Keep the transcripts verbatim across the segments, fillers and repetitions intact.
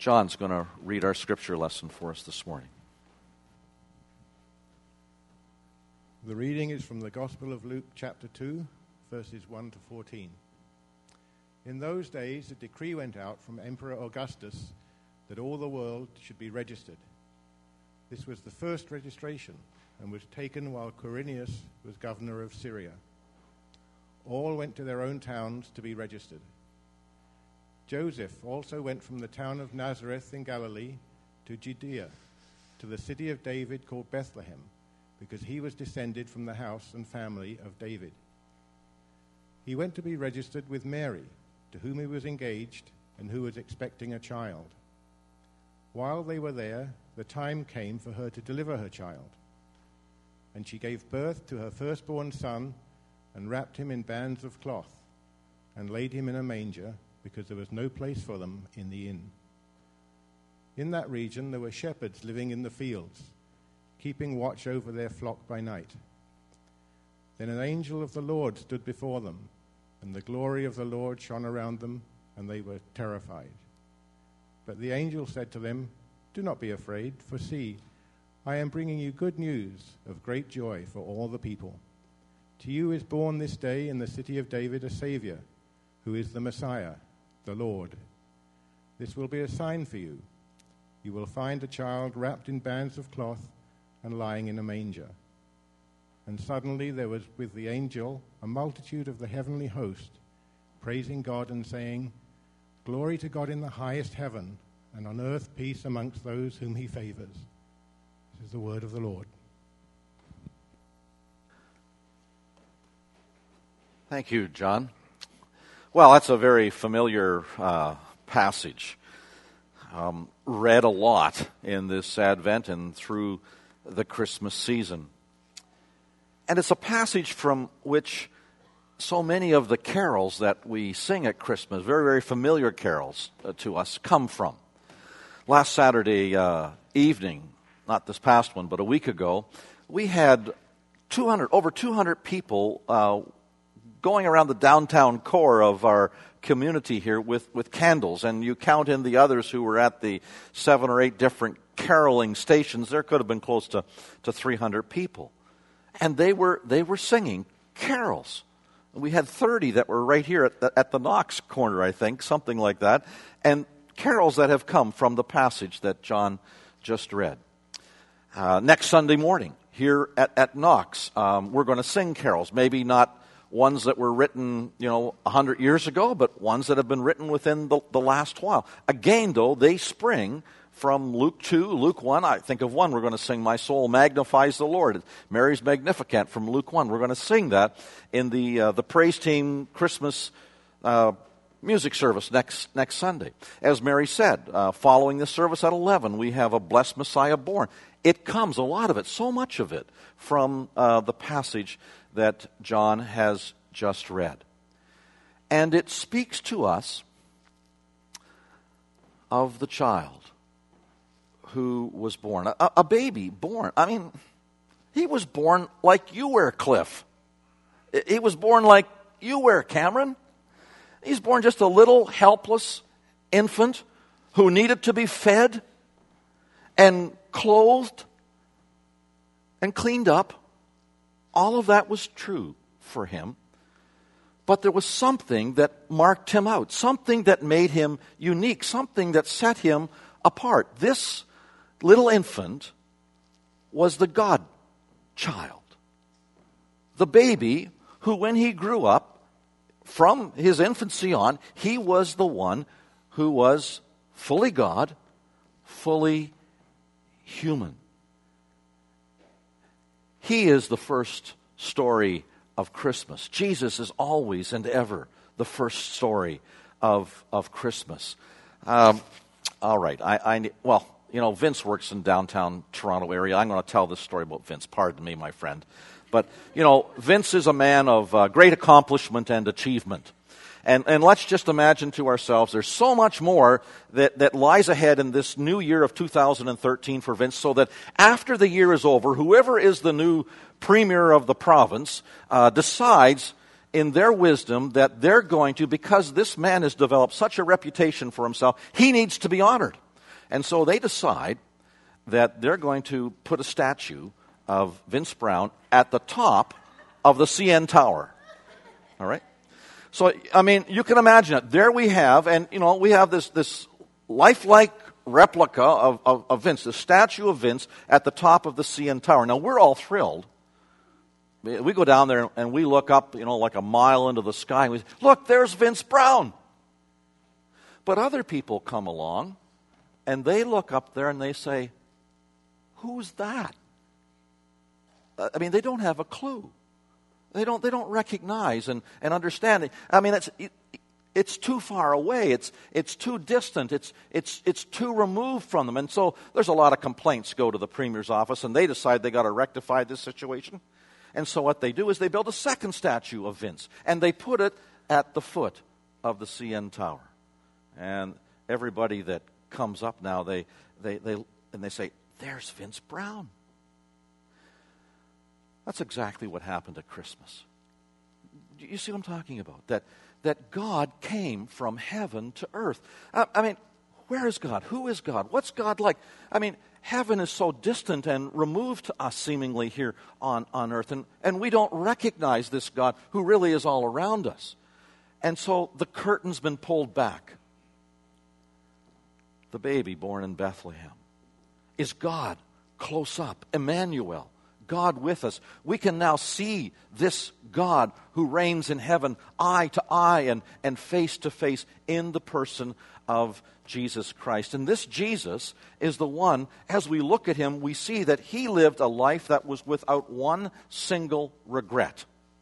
John's going to read our scripture lesson for us this morning. The reading is from the Gospel of Luke, chapter two, verses one to fourteen. In those days, a decree went out from Emperor Augustus that all the world should be registered. This was the first registration and was taken while Quirinius was governor of Syria. All went to their own towns to be registered. Joseph also went from the town of Nazareth in Galilee to Judea, to the city of David called Bethlehem, because he was descended from the house and family of David. He went to be registered with Mary, to whom he was engaged and who was expecting a child. While they were there, the time came for her to deliver her child. And she gave birth to her firstborn son and wrapped him in bands of cloth and laid him in a manger, because there was no place for them in the inn. In that region there were shepherds living in the fields, keeping watch over their flock by night. Then an angel of the Lord stood before them, and the glory of the Lord shone around them, and they were terrified. But the angel said to them, "Do not be afraid, for see, I am bringing you good news of great joy for all the people. To you is born this day in the city of David a Savior, who is the Messiah, the Lord. This will be a sign for you. You will find a child wrapped in bands of cloth and lying in a manger." And suddenly there was with the angel a multitude of the heavenly host, praising God and saying, "Glory to God in the highest heaven, and on earth peace amongst those whom he favors." This is the word of the Lord. Thank you, John. Well, that's a very familiar uh, passage. Um, read a lot in this Advent and through the Christmas season. And it's a passage from which so many of the carols that we sing at Christmas, very, very familiar carols uh, to us, come from. Last Saturday uh, evening, not this past one, but a week ago, we had two hundred, over two hundred people uh, going around the downtown core of our community here with, with candles, and you count in the others who were at the seven or eight different caroling stations, there could have been close to, to three hundred people. And they were they were singing carols. We had thirty that were right here at the, at the Knox corner, I think, something like that, and carols that have come from the passage that John just read. Uh, next Sunday morning, here at, at Knox, um, we're going to sing carols, maybe not ones that were written, you know, a hundred years ago, but ones that have been written within the, the last while. Again, though, they spring from Luke two, Luke one. I think of one we're going to sing, "My Soul Magnifies the Lord." Mary's Magnificat from Luke one. We're going to sing that in the uh, the praise team Christmas uh, music service next next Sunday. As Mary said, uh, following the service at eleven, we have a Blessed Messiah Born. It comes, a lot of it, so much of it, from uh, the passage that John has just read. And it speaks to us of the child who was born, a, a baby born. I mean, he was born like you were, Cliff. He was born like you were, Cameron. He's born just a little helpless infant who needed to be fed and clothed and cleaned up. All of that was true for him. But there was something that marked him out, something that made him unique, something that set him apart. This little infant was the God child, the baby who, when he grew up, from his infancy on, he was the one who was fully God, fully human. He is the first story of Christmas. Jesus is always and ever the first story of of Christmas. Um, all right, I, I well, you know, Vince works in downtown Toronto area. I'm going to tell this story about Vince. Pardon me, my friend. But, you know, Vince is a man of uh, great accomplishment and achievement. And, and let's just imagine to ourselves there's so much more that, that lies ahead in this new year of two thousand thirteen for Vince, so that after the year is over, whoever is the new premier of the province uh, decides in their wisdom that they're going to, because this man has developed such a reputation for himself, he needs to be honored. And so they decide that they're going to put a statue of Vince Brown at the top of the C N Tower. All right? So, I mean, you can imagine it. There we have, and, you know, we have this, this lifelike replica of, of, of Vince, the statue of Vince at the top of the C N Tower. Now, we're all thrilled. We go down there and we look up, you know, like a mile into the sky, and we say, look, there's Vince Brown. But other people come along, and they look up there and they say, who's that? I mean, they don't have a clue. They don't, they don't recognize and, and understand. I mean, it's, it, it's too far away. It's, it's too distant. It's, it's, it's too removed from them. And so there's a lot of complaints go to the Premier's office, and they decide they got to rectify this situation. And so what they do is they build a second statue of Vince, and they put it at the foot of the C N Tower. And everybody that comes up now, they, they, they, and they say, there's Vince Brown. That's exactly what happened at Christmas. You see what I'm talking about? That, that God came from heaven to earth. I, I mean, where is God? Who is God? What's God like? I mean, heaven is so distant and removed to us seemingly here on, on earth, and, and we don't recognize this God who really is all around us. And so the curtain's been pulled back. The baby born in Bethlehem is God close up, Emmanuel, God with us. We can now see this God who reigns in heaven eye to eye and, and face to face in the person of Jesus Christ. And this Jesus is the one, as we look at him, we see that he lived a life that was without one single regret.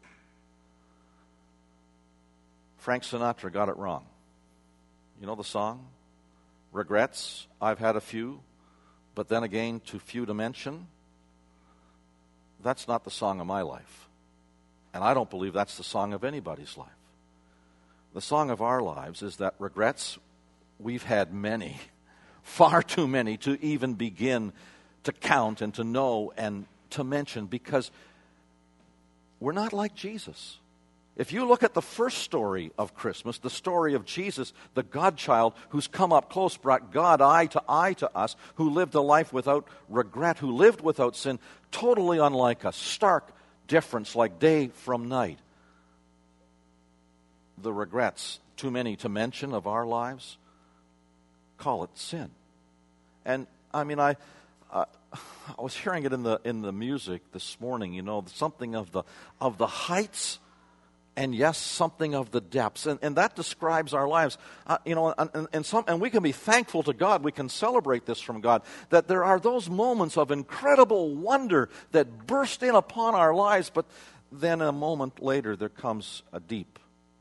Frank Sinatra got it wrong. You know the song? Regrets, I've had a few, but then again, too few to mention. That's not the song of my life. And I don't believe that's the song of anybody's life. The song of our lives is that regrets, we've had many, far too many to even begin to count and to know and to mention, because we're not like Jesus. If you look at the first story of Christmas, the story of Jesus, the God-child who's come up close, brought God eye to eye to us, who lived a life without regret, who lived without sin, totally unlike us, stark difference like day from night. The regrets, too many to mention of our lives, call it sin. And I mean, I uh, I was hearing it in the in the music this morning. You know, something of the of the heights, and yes, something of the depths, and, and that describes our lives. Uh, you know, and, and some, and we can be thankful to God. We can celebrate this from God, that there are those moments of incredible wonder that burst in upon our lives, but then a moment later there comes a deep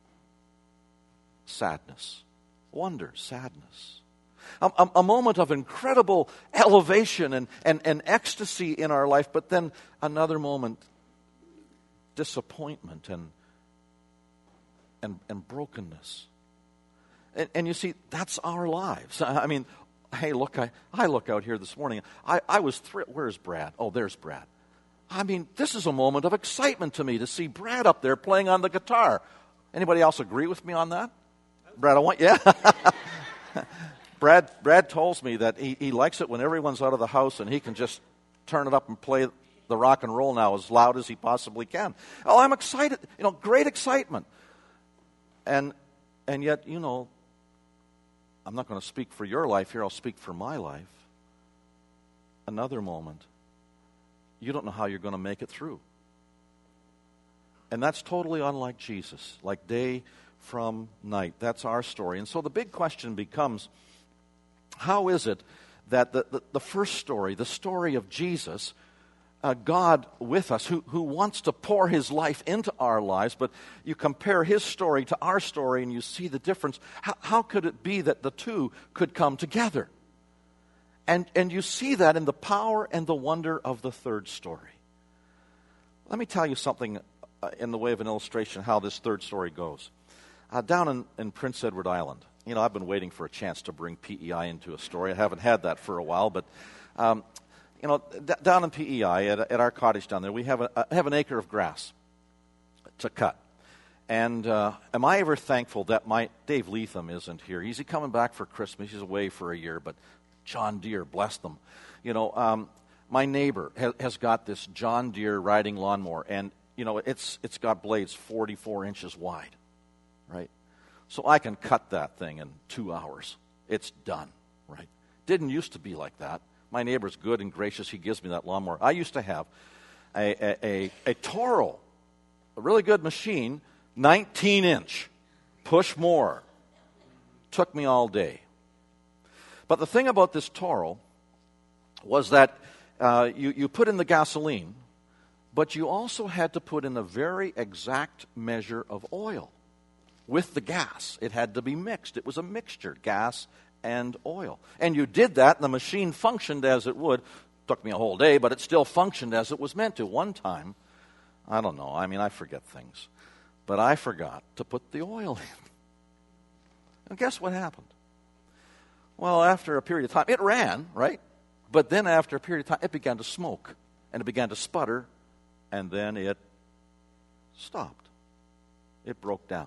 sadness, wonder, sadness. A, a, a moment of incredible elevation and, and, and ecstasy in our life, but then another moment, disappointment and and, and brokenness. And, and you see, that's our lives. I mean, hey, look, I, I look out here this morning. I, I was thrilled. Where's Brad? Oh, there's Brad. I mean, this is a moment of excitement to me to see Brad up there playing on the guitar. Anybody else agree with me on that? Brad, I want, yeah. Brad Brad tells me that he, he likes it when everyone's out of the house and he can just turn it up and play the rock and roll now as loud as he possibly can. Oh, I'm excited. You know, great excitement. And and yet, you know, I'm not going to speak for your life here. I'll speak for my life. Another moment, you don't know how you're going to make it through. And that's totally unlike Jesus, like day from night. That's our story. And so the big question becomes, how is it that the, the, the first story, the story of Jesus, uh, God with us, who, who wants to pour his life into our lives, but you compare his story to our story and you see the difference. How, how could it be that the two could come together? And, and you see that in the power and the wonder of the third story. Let me tell you something uh, in the way of an illustration how this third story goes. Uh, down in, in Prince Edward Island, you know, I've been waiting for a chance to bring P E I into a story. I haven't had that for a while, but, um, you know, d- down in P E I, at, at our cottage down there, we have, a, uh, have an acre of grass to cut. And uh, am I ever thankful that my Dave Leatham isn't here? He's coming back for Christmas. He's away for a year, but John Deere, bless them. You know, um, my neighbor ha- has got this John Deere riding lawnmower, and, you know, it's it's got blades forty-four inches wide, right? So I can cut that thing in two hours. It's done, right? Didn't used to be like that. My neighbor's good and gracious. He gives me that lawnmower. I used to have a, a, a, a Toro, a really good machine, nineteen inch, push more. Took me all day. But the thing about this Toro was that uh, you, you put in the gasoline, but you also had to put in a very exact measure of oil with the gas. It had to be mixed. It was a mixture, gas and oil. And you did that, and the machine functioned as it would. Took me a whole day, but it still functioned as it was meant to. One time, I don't know, I mean, I forget things, but I forgot to put the oil in. And guess what happened? Well, after a period of time, it ran, right? But then after a period of time, it began to smoke, and it began to sputter, and then it stopped. It broke down.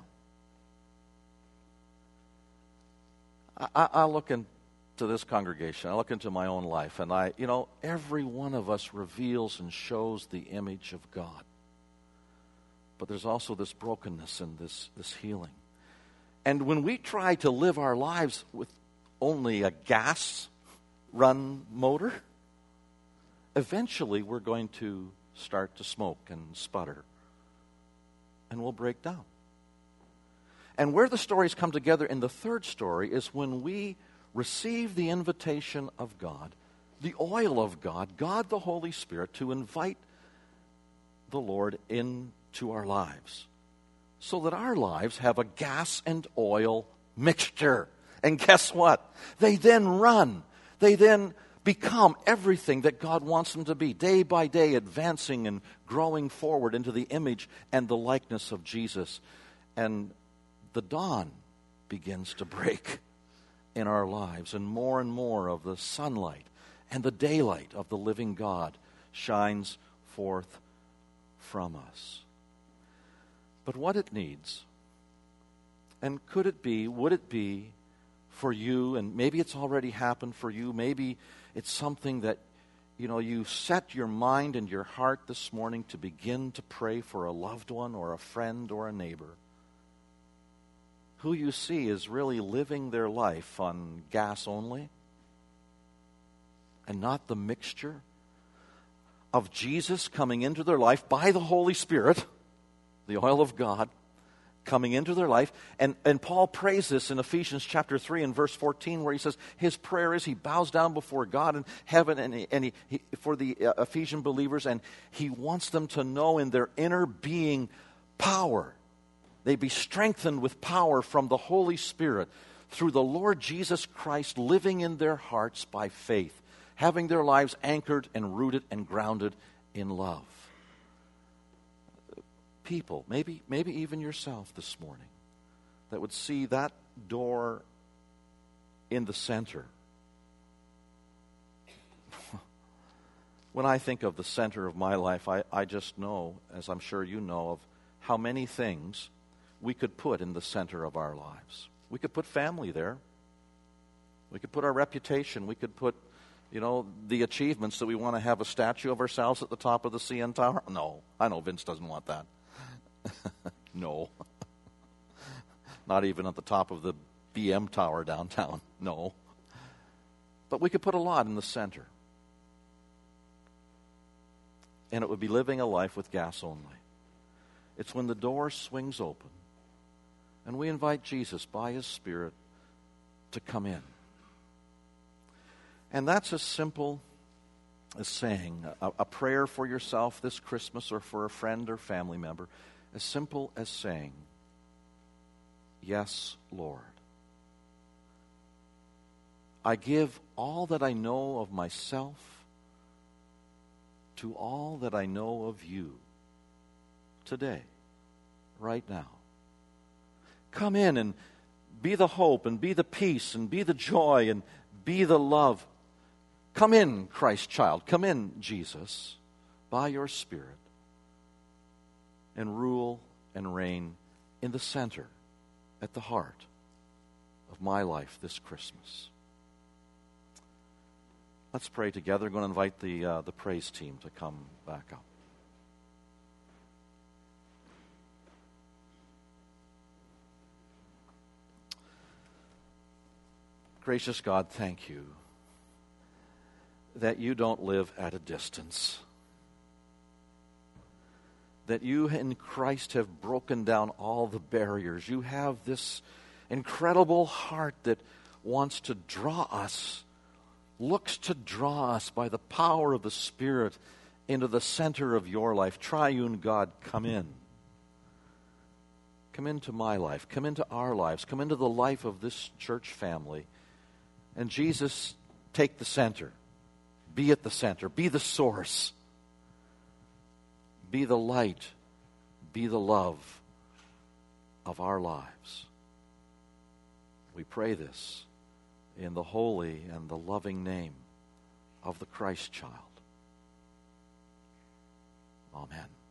I, I, I look into this congregation, I look into my own life, and I, you know, every one of us reveals and shows the image of God. But there's also this brokenness and this, this healing. And when we try to live our lives with only a gas-run motor, eventually we're going to start to smoke and sputter, and we'll break down. And where the stories come together in the third story is when we receive the invitation of God, the oil of God, God the Holy Spirit, to invite the Lord into our lives so that our lives have a gas and oil mixture. And guess what? They then run. They then become everything that God wants them to be, day by day, advancing and growing forward into the image and the likeness of Jesus. And the dawn begins to break in our lives, and more and more of the sunlight and the daylight of the living God shines forth from us. But what it needs, and could it be, would it be for you, and maybe it's already happened for you, maybe it's something that, you know, you set your mind and your heart this morning to begin to pray for a loved one or a friend or a neighbor who you see is really living their life on gas only and not the mixture of Jesus coming into their life by the Holy Spirit, the oil of God, coming into their life. And, and Paul prays this in Ephesians chapter three and verse fourteen, where he says his prayer is he bows down before God in heaven and, he, and he, he, for the uh, Ephesian believers, and he wants them to know in their inner being power. They be strengthened with power from the Holy Spirit through the Lord Jesus Christ living in their hearts by faith, having their lives anchored and rooted and grounded in love. People, maybe, maybe even yourself this morning, that would see that door in the center. When I think of the center of my life, I, I just know, as I'm sure you know, of how many things we could put in the center of our lives. We could put family there. We could put our reputation. We could put, you know, the achievements that we want to have a statue of ourselves at the top of the C N Tower. No, I know Vince doesn't want that. No. Not even at the top of the B M Tower downtown. No. But we could put a lot in the center. And it would be living a life with gas only. It's when the door swings open and we invite Jesus by his Spirit to come in. And that's as simple as saying a, a prayer for yourself this Christmas or for a friend or family member. As simple as saying, "Yes, Lord. I give all that I know of myself to all that I know of you today, right now. Come in and be the hope and be the peace and be the joy and be the love. Come in, Christ child. Come in, Jesus, by your Spirit, and rule and reign in the center, at the heart of my life this Christmas." Let's pray together. I'm going to invite the, uh, the praise team to come back up. Gracious God, thank you that you don't live at a distance, that you in Christ have broken down all the barriers. You have this incredible heart that wants to draw us, looks to draw us by the power of the Spirit into the center of your life. Triune God, come in. Come into my life. Come into our lives. Come into the life of this church family. And Jesus, take the center. Be at the center. Be the source. Be the light. Be the love of our lives. We pray this in the holy and the loving name of the Christ child. Amen.